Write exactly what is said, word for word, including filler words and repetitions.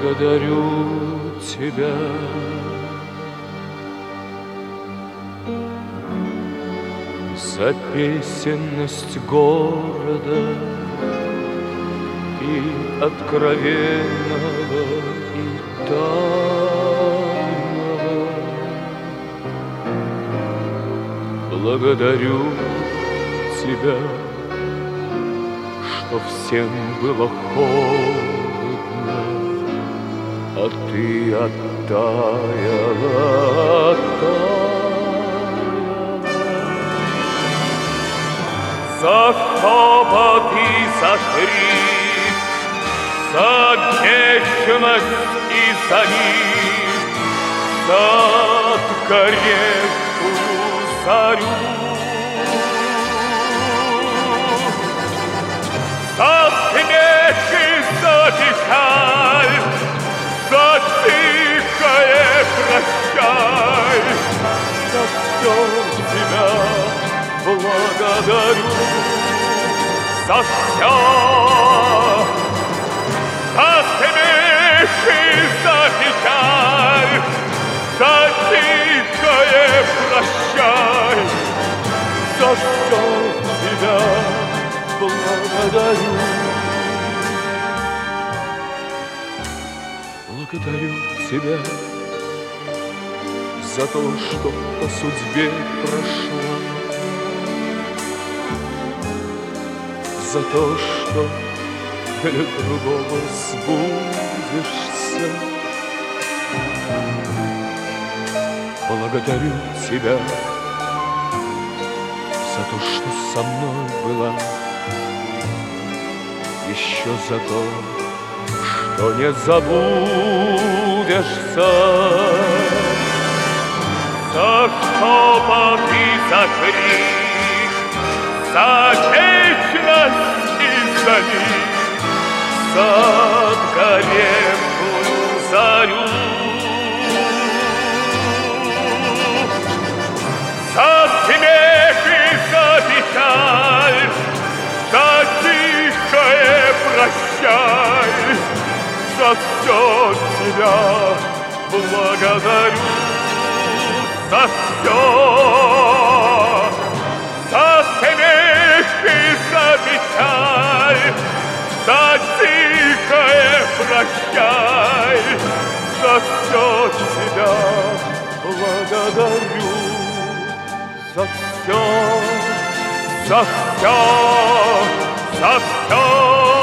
благодарю тебя. За песенность города и откровенного, и тайного. Благодарю тебя, что всем было холодно, а ты оттаяла, оттаяла. За шепот и за крик, за вечность и за миг, за горевшую зарю, за смех и за печаль, за тихое прощай, за все тебя благодарю, за все, за смех и за печаль, за тихое прощай, за все тебя благодарю. Благодарю тебя за то, что по судьбе прошла, за то, что для другого сбудешься. Благодарю тебя за то, что со мной была, еще за то, что не забудешься. За шепот и за крик, за вечность и за миг, за горевшую зарю, за смех и за печаль, за тихое прощай, за все тебя благодарю, за все, за смех и за печаль, за тихое прощай, за все тебя благодарю, за все, за все, за все.